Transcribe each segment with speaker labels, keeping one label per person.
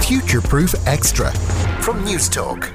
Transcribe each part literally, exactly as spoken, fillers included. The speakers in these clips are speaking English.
Speaker 1: Future Proof Extra from News Talk.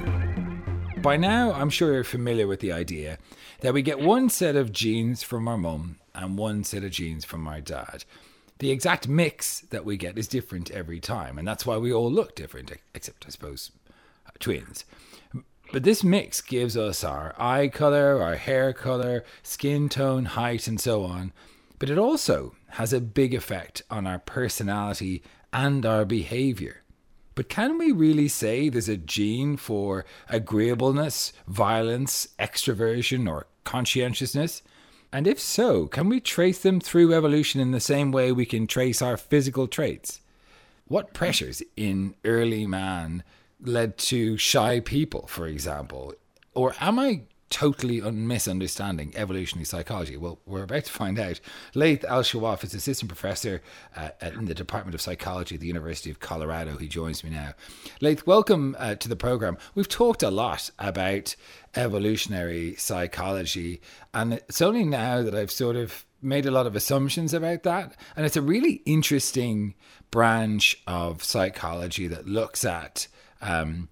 Speaker 2: By now, I'm sure you're familiar with the idea that we get one set of genes from our mum and one set of genes from our dad. The exact mix that we get is different every time, and that's why we all look different, except, I suppose, uh, twins. But this mix gives us our eye colour, our hair colour, skin tone, height, and so on. But it also has a big effect on our personality and our behaviour. But can we really say there's a gene for agreeableness, violence, extroversion, or conscientiousness? And if so, can we trace them through evolution in the same way we can trace our physical traits? What pressures in early man led to shy people, for example? Or am I totally un- misunderstanding evolutionary psychology? Well, we're about to find out. Laith Al-Shawaf is assistant professor uh, in the Department of Psychology at the University of Colorado. He joins me now. Laith, welcome uh, to the program. We've talked a lot about evolutionary psychology, and it's only now that I've sort of made a lot of assumptions about that. And it's a really interesting branch of psychology that looks at um,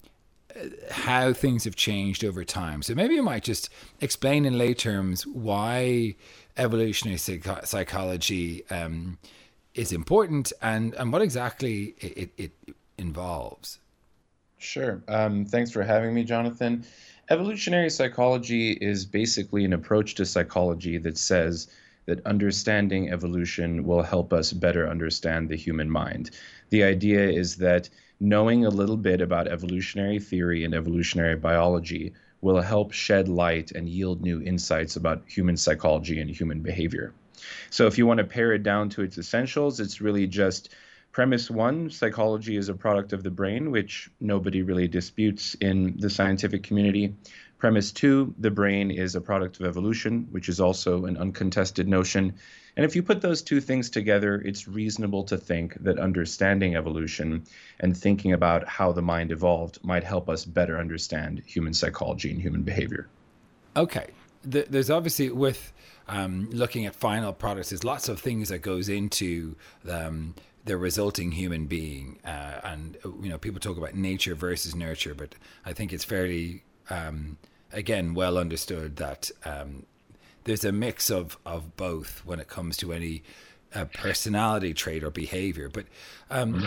Speaker 2: how things have changed over time. So maybe you might just explain in lay terms why evolutionary psych- psychology um, is important and, and what exactly it, it, it involves.
Speaker 3: Sure. Um, thanks for having me, Jonathan. Evolutionary psychology is basically an approach to psychology that says that understanding evolution will help us better understand the human mind. The idea is that knowing a little bit about evolutionary theory and evolutionary biology will help shed light and yield new insights about human psychology and human behavior. So if you want to pare it down to its essentials, it's really just premise one: psychology is a product of the brain, which nobody really disputes in the scientific community. Premise two: the brain is a product of evolution, which is also an uncontested notion. And if you put those two things together, it's reasonable to think that understanding evolution and thinking about how the mind evolved might help us better understand human psychology and human behavior.
Speaker 2: Okay. There's obviously, with um, looking at final products, there's lots of things that goes into um, the resulting human being. Uh, and, you know, people talk about nature versus nurture, but I think it's fairly, um, again, well understood that um, there's a mix of, of both when it comes to any uh, personality trait or behavior. But um,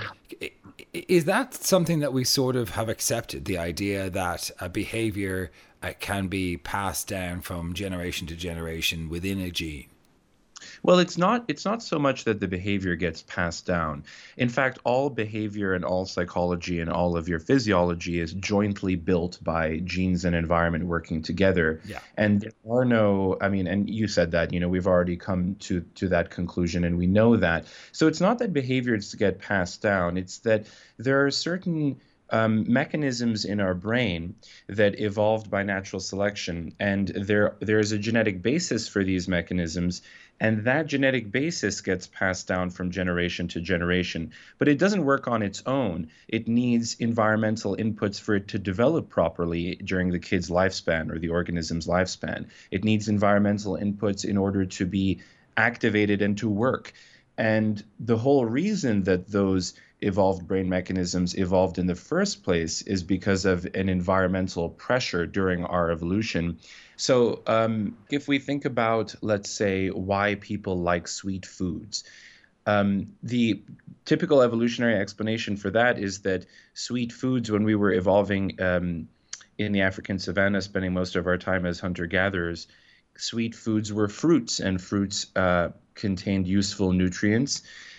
Speaker 2: is that something that we sort of have accepted, the idea that a behavior uh, can be passed down from generation to generation within a gene?
Speaker 3: Well, it's not it's not so much that the behavior gets passed down. In fact, all behavior and all psychology and all of your physiology is jointly built by genes and environment working together.
Speaker 2: Yeah.
Speaker 3: And there are no, I mean, and you said that, you know, we've already come to, to that conclusion and we know that. So it's not that behaviors get passed down. It's that there are certain Um, mechanisms in our brain that evolved by natural selection, and there there is a genetic basis for these mechanisms, and that genetic basis gets passed down from generation to generation. But it doesn't work on its own. It needs environmental inputs for it to develop properly during the kid's lifespan or the organism's lifespan. It needs environmental inputs in order to be activated and to work. And the whole reason that those evolved brain mechanisms evolved in the first place is because of an environmental pressure during our evolution. So um, if we think about, let's say, why people like sweet foods, um, the typical evolutionary explanation for that is that sweet foods, when we were evolving um, in the African savanna, spending most of our time as hunter-gatherers, sweet foods were fruits, and fruits uh, contained useful nutrients.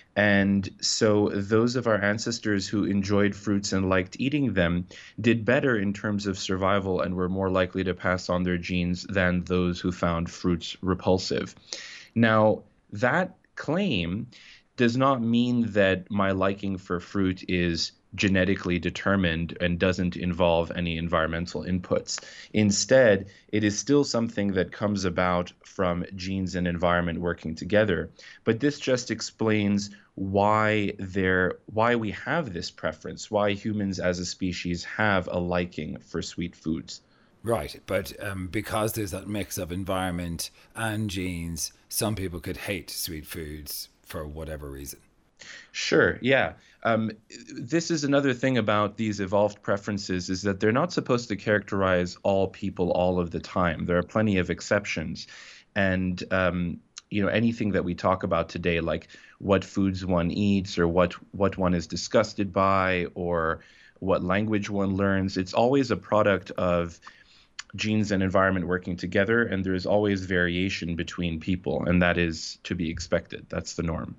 Speaker 3: And so those of our ancestors who enjoyed fruits and liked eating them did better in terms of survival and were more likely to pass on their genes than those who found fruits repulsive. Now, that claim does not mean that my liking for fruit is genetically determined and doesn't involve any environmental inputs. Instead, it is still something that comes about from genes and environment working together. But this just explains why there, why we have this preference, why humans as a species have a liking for sweet foods.
Speaker 2: Right, but um, because there's that mix of environment and genes, some people could hate sweet foods for whatever reason.
Speaker 3: Sure, yeah. Um, this is another thing about these evolved preferences is that they're not supposed to characterize all people all of the time. There are plenty of exceptions. And um, you know, anything that we talk about today, like what foods one eats or what what one is disgusted by or what language one learns, it's always a product of genes and environment working together, and there's always variation between people, and that is to be expected. That's the norm.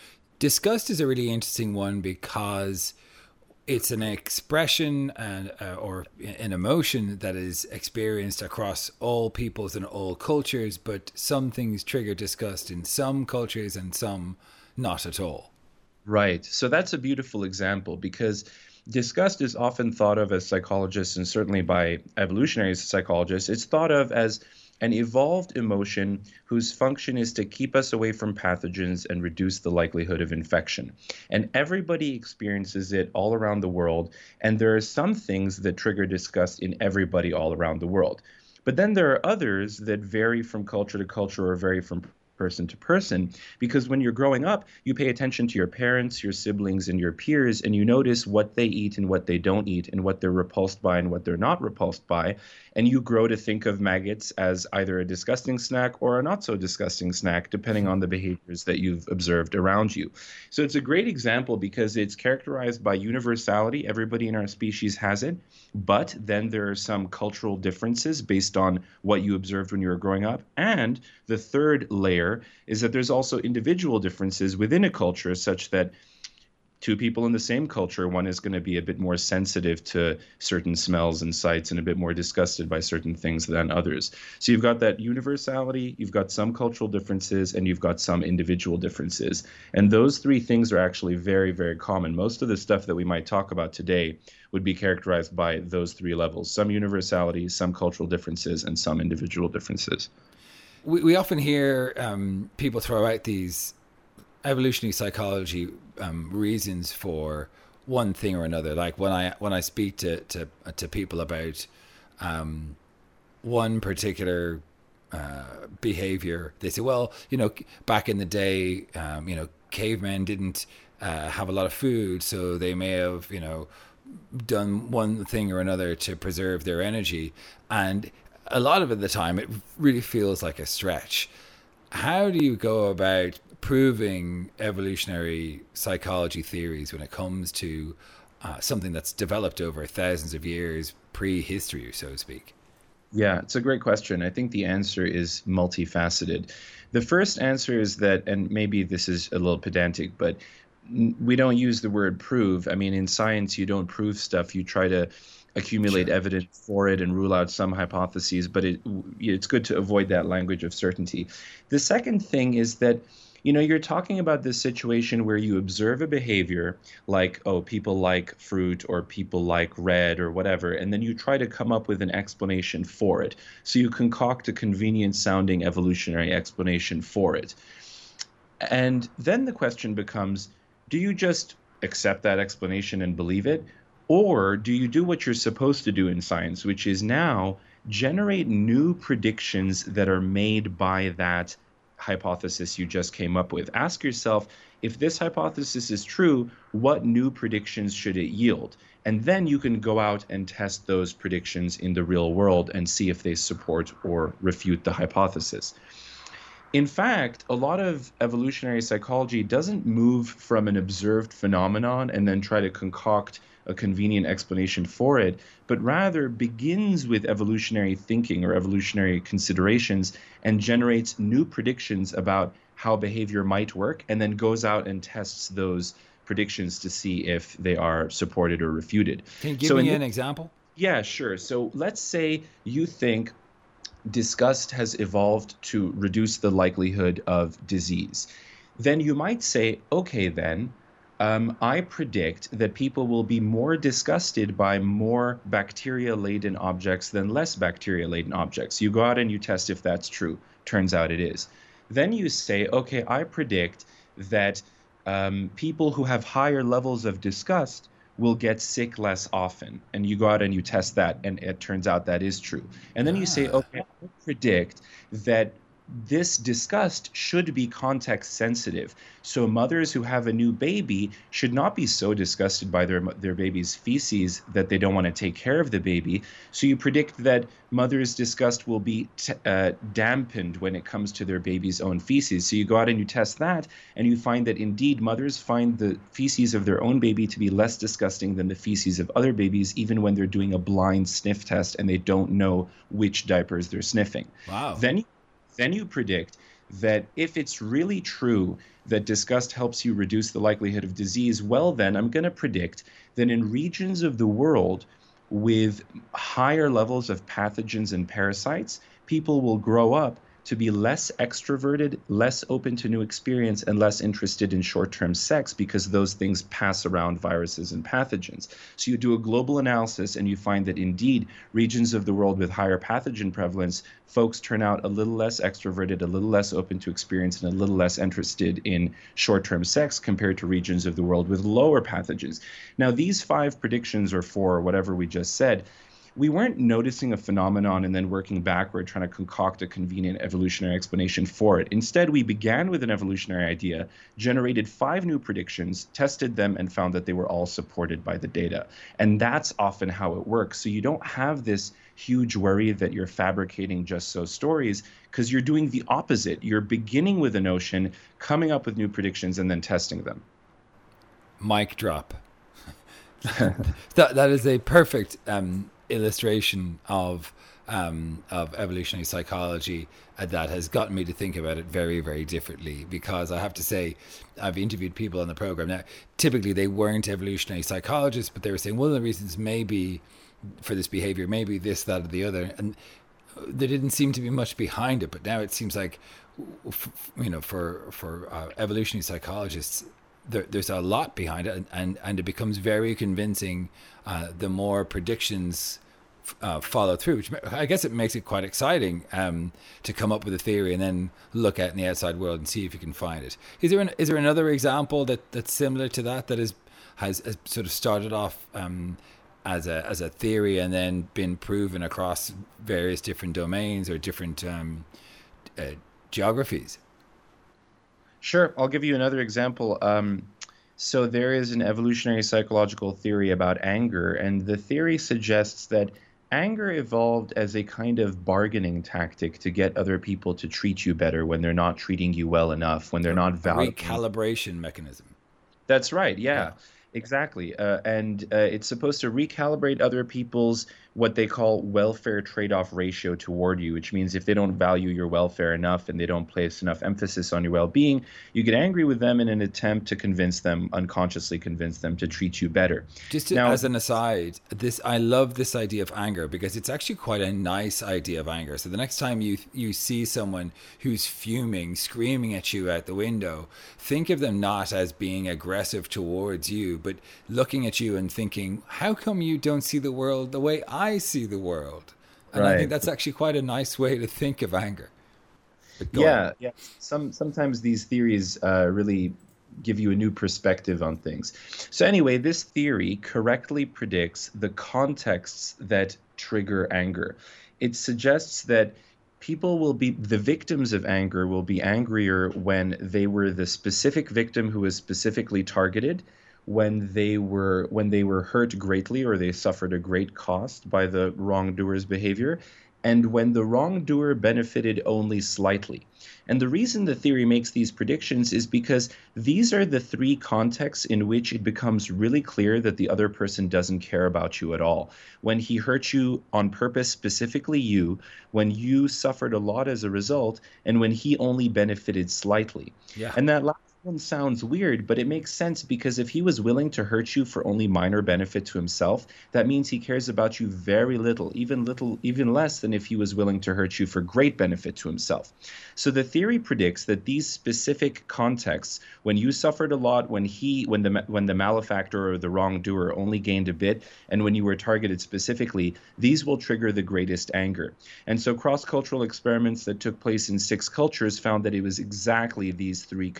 Speaker 2: Disgust is a really interesting one because it's an expression and uh, or an emotion that is experienced across all peoples and all cultures, but some things trigger disgust in some cultures and some not at all.
Speaker 3: Right. So that's a beautiful example because disgust is often thought of as psychologists and certainly by evolutionary psychologists, it's thought of as an evolved emotion whose function is to keep us away from pathogens and reduce the likelihood of infection. And everybody experiences it all around the world. And there are some things that trigger disgust in everybody all around the world. But then there are others that vary from culture to culture or vary from person to person, because when you're growing up, you pay attention to your parents, your siblings, and your peers, and you notice what they eat and what they don't eat, and what they're repulsed by and what they're not repulsed by. And you grow to think of maggots as either a disgusting snack or a not so disgusting snack, depending on the behaviors that you've observed around you. So it's a great example because it's characterized by universality. Everybody in our species has it. But then there are some cultural differences based on what you observed when you were growing up. And the third layer is that there's also individual differences within a culture, such that two people in the same culture, one is going to be a bit more sensitive to certain smells and sights and a bit more disgusted by certain things than others. So you've got that universality, you've got some cultural differences, and you've got some individual differences. And those three things are actually very, very common. Most of the stuff that we might talk about today would be characterized by those three levels: some universality, some cultural differences, and some individual differences.
Speaker 2: We, we often hear um, people throw out these evolutionary psychology um, reasons for one thing or another. Like when I when I speak to to, to people about um, one particular uh, behavior, they say, well, you know, back in the day, um, you know, cavemen didn't uh, have a lot of food, so they may have, you know, done one thing or another to preserve their energy. And a lot of the time, it really feels like a stretch. How do you go about proving evolutionary psychology theories when it comes to uh, something that's developed over thousands of years, prehistory, so to speak?
Speaker 3: Yeah, it's a great question. I think the answer is multifaceted. The first answer is that, and maybe this is a little pedantic, but we don't use the word prove. I mean, in science, you don't prove stuff. You try to accumulate sure. evidence for it and rule out some hypotheses, but it, it's good to avoid that language of certainty. The second thing is that, you know, you're talking about this situation where you observe a behavior like, oh, people like fruit or people like red or whatever, and then you try to come up with an explanation for it. So you concoct a convenient sounding evolutionary explanation for it. And then the question becomes, do you just accept that explanation and believe it? Or do you do what you're supposed to do in science, which is now generate new predictions that are made by that hypothesis you just came up with? Ask yourself, if this hypothesis is true, what new predictions should it yield? And then you can go out and test those predictions in the real world and see if they support or refute the hypothesis. In fact, a lot of evolutionary psychology doesn't move from an observed phenomenon and then try to concoct a convenient explanation for it, but rather begins with evolutionary thinking or evolutionary considerations and generates new predictions about how behavior might work, and then goes out and tests those predictions to see if they are supported or refuted.
Speaker 2: Can you give
Speaker 3: so
Speaker 2: me
Speaker 3: in,
Speaker 2: an example?
Speaker 3: Yeah, sure. So let's say you think disgust has evolved to reduce the likelihood of disease. Then you might say, okay, then, Um, I predict that people will be more disgusted by more bacteria-laden objects than less bacteria-laden objects. You go out and you test if that's true. Turns out it is. Then you say, okay, I predict that um, people who have higher levels of disgust will get sick less often. And you go out and you test that, and it turns out that is true. And then you say, okay, I predict that this disgust should be context sensitive. So mothers who have a new baby should not be so disgusted by their their baby's feces that they don't want to take care of the baby. So you predict that mothers' disgust will be t- uh, dampened when it comes to their baby's own feces. So you go out and you test that, and you find that indeed mothers find the feces of their own baby to be less disgusting than the feces of other babies, even when they're doing a blind sniff test and they don't know which diapers they're sniffing.
Speaker 2: Wow.
Speaker 3: Then Then you predict that if it's really true that disgust helps you reduce the likelihood of disease, well, then I'm going to predict that in regions of the world with higher levels of pathogens and parasites, people will grow up to be less extroverted, less open to new experience, and less interested in short-term sex because those things pass around viruses and pathogens. So you do a global analysis and you find that indeed regions of the world with higher pathogen prevalence, folks turn out a little less extroverted, a little less open to experience, and a little less interested in short-term sex compared to regions of the world with lower pathogens. Now, these five predictions, or four, or whatever we just said, we weren't noticing a phenomenon and then working backward, trying to concoct a convenient evolutionary explanation for it. Instead, we began with an evolutionary idea, generated five new predictions, tested them, and found that they were all supported by the data. And that's often how it works. So you don't have this huge worry that you're fabricating just so stories, because you're doing the opposite. You're beginning with a notion, coming up with new predictions, and then testing them.
Speaker 2: Mic drop. that that is a perfect um illustration of um, of evolutionary psychology uh, that has gotten me to think about it very, very differently. Because I have to say, I've interviewed people on the program now. Typically, they weren't evolutionary psychologists, but they were saying one of the reasons maybe for this behavior, maybe this, that, or the other, and there didn't seem to be much behind it. But now it seems like, you know, for for uh, evolutionary psychologists, There, there's a lot behind it, and, and, and it becomes very convincing uh, the more predictions uh, follow through, which I guess it makes it quite exciting um, to come up with a theory and then look at in the outside world and see if you can find it. Is there an, is there another example that, that's similar to that, that is, has, has sort of started off um, as a as a theory and then been proven across various different domains or different um, uh, geographies?
Speaker 3: Sure. I'll give you another example. Um, so there is an evolutionary psychological theory about anger, and the theory suggests that anger evolved as a kind of bargaining tactic to get other people to treat you better when they're not treating you well enough, when they're not valuing.
Speaker 2: Recalibration mechanism.
Speaker 3: That's right. Yeah.
Speaker 2: Yeah.
Speaker 3: Exactly. Uh, and uh, it's supposed to recalibrate other people's what they call welfare trade-off ratio toward you, which means if they don't value your welfare enough and they don't place enough emphasis on your well-being, you get angry with them in an attempt to convince them, unconsciously convince them to treat you better.
Speaker 2: Just to,
Speaker 3: now,
Speaker 2: as an aside, this I love this idea of anger because it's actually quite a nice idea of anger. So the next time you you see someone who's fuming, screaming at you out the window, think of them not as being aggressive towards you, but looking at you and thinking, how come you don't see the world the way I see the world? And
Speaker 3: right.
Speaker 2: I think that's actually quite a nice way to think of anger.
Speaker 3: Yeah, yeah. Some sometimes these theories uh, really give you a new perspective on things. So anyway, this theory correctly predicts the contexts that trigger anger. It suggests that people will be, the victims of anger will be angrier when they were the specific victim who was specifically targeted, when they were when they were hurt greatly or they suffered a great cost by the wrongdoer's behavior, and when the wrongdoer benefited only slightly. And the reason the theory makes these predictions is because these are the three contexts in which it becomes really clear that the other person doesn't care about you at all. When he hurt you on purpose, specifically you, when you suffered a lot as a result, and when he only benefited slightly.
Speaker 2: Yeah.
Speaker 3: And that last one sounds weird, but it makes sense because if he was willing to hurt you for only minor benefit to himself, that means he cares about you very little, even little, even less than if he was willing to hurt you for great benefit to himself. So the theory predicts that these specific contexts, when you suffered a lot, when he, when the when the malefactor or the wrongdoer only gained a bit, and when you were targeted specifically, these will trigger the greatest anger. And so cross-cultural experiments that took place in six cultures found that it was exactly these three conditions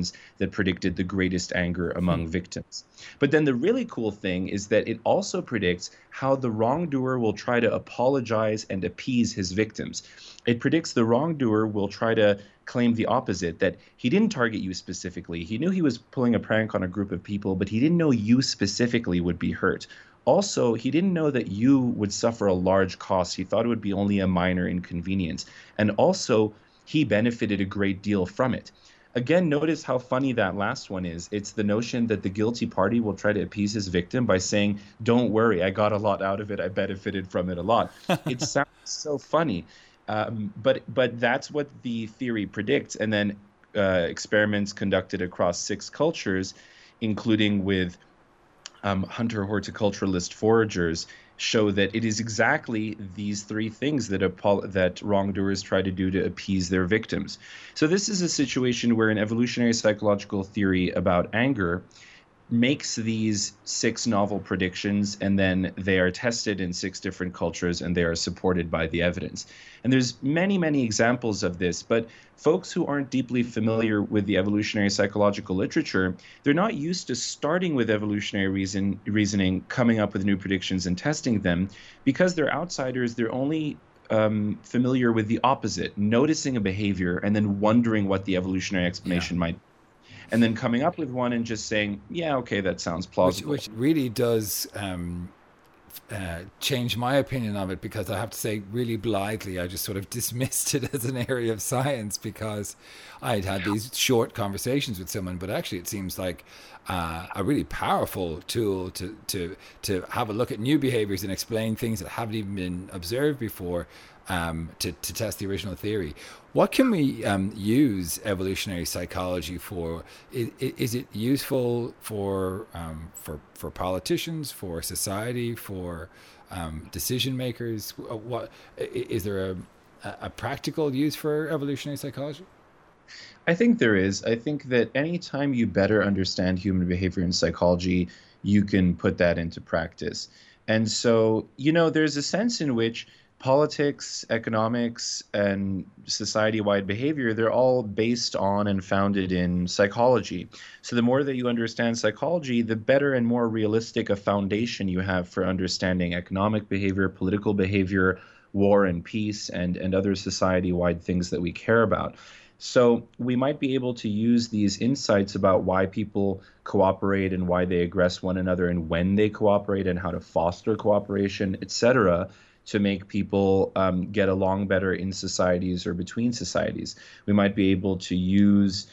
Speaker 3: ones that predicted the greatest anger among victims. But then the really cool thing is that it also predicts how the wrongdoer will try to apologize and appease his victims. It predicts the wrongdoer will try to claim the opposite, that he didn't target you specifically. He knew he was pulling a prank on a group of people, but he didn't know you specifically would be hurt. Also, he didn't know that you would suffer a large cost. He thought it would be only a minor inconvenience. And also, he benefited a great deal from it. Again, notice how funny that last one is. It's the notion that the guilty party will try to appease his victim by saying, don't worry, I got a lot out of it. I benefited from it a lot. It sounds so funny. Um, but but that's what the theory predicts. And then uh, experiments conducted across six cultures, including with um, hunter horticulturalist foragers, show that it is exactly these three things that apol- that wrongdoers try to do to appease their victims. So this is a situation where an evolutionary psychological theory about anger makes these six novel predictions, and then they are tested in six different cultures, and they are supported by the evidence. And there's many, many examples of this, but folks who aren't deeply familiar with the evolutionary psychological literature, they're not used to starting with evolutionary reason, reasoning, coming up with new predictions and testing them. Because they're outsiders, they're only um, familiar with the opposite, noticing a behavior and then wondering what the evolutionary explanation yeah. might be. And then coming up with one and just saying, yeah, okay, that sounds plausible.
Speaker 2: Which, which really does um, uh, change my opinion of it, because I have to say, really blithely, I just sort of dismissed it as an area of science because I'd had these short conversations with someone. But actually, it seems like uh, a really powerful tool to, to, to have a look at new behaviors and explain things that haven't even been observed before. Um, to, to test the original theory. What can we um, use evolutionary psychology for? Is, is it useful for, um, for for politicians, for society, for um, decision makers? What is there a, a practical use for evolutionary psychology?
Speaker 3: I think there is. I think that anytime you better understand human behavior and psychology, you can put that into practice. And so, you know, there's a sense in which politics, economics, and society-wide behavior, they're all based on and founded in psychology. So the more that you understand psychology, the better and more realistic a foundation you have for understanding economic behavior, political behavior, war and peace, and, and other society-wide things that we care about. So we might be able to use these insights about why people cooperate and why they aggress one another and when they cooperate and how to foster cooperation, et cetera, to make people um, get along better in societies or between societies. We might be able to use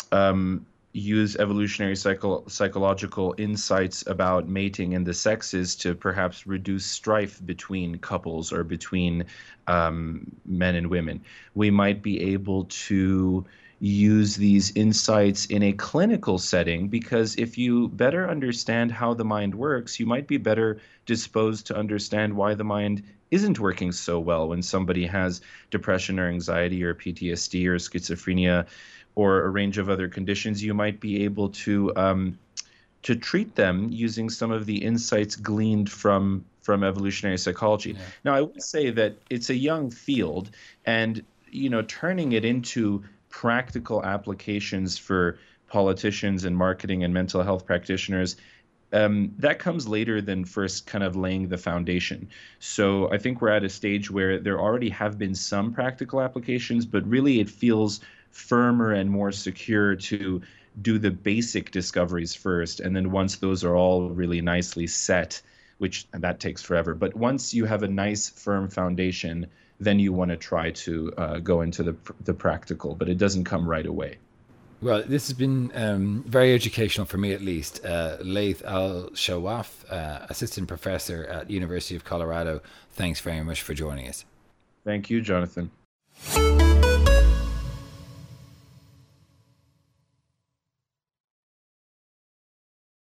Speaker 3: um, use evolutionary psycho- psychological insights about mating and the sexes to perhaps reduce strife between couples or between um, men and women. We might be able to use these insights in a clinical setting, because if you better understand how the mind works, you might be better disposed to understand why the mind isn't working so well when somebody has depression or anxiety or P T S D or schizophrenia or a range of other conditions. You might be able to um, to treat them using some of the insights gleaned from from evolutionary psychology. Yeah. Now, I would say that it's a young field, and you know, turning it into practical applications for politicians and marketing and mental health practitioners, um, that comes later than first kind of laying the foundation. So I think we're at a stage where there already have been some practical applications, but really it feels firmer and more secure to do the basic discoveries first. And then once those are all really nicely set, which and that takes forever, but once you have a nice firm foundation, then you want to try to uh, go into the the practical, but it doesn't come right away.
Speaker 2: Well, this has been um, very educational for me, at least. Uh, Laith Al-Shawaf, uh, assistant professor at University of Colorado. Thanks very much for joining us.
Speaker 3: Thank you, Jonathan.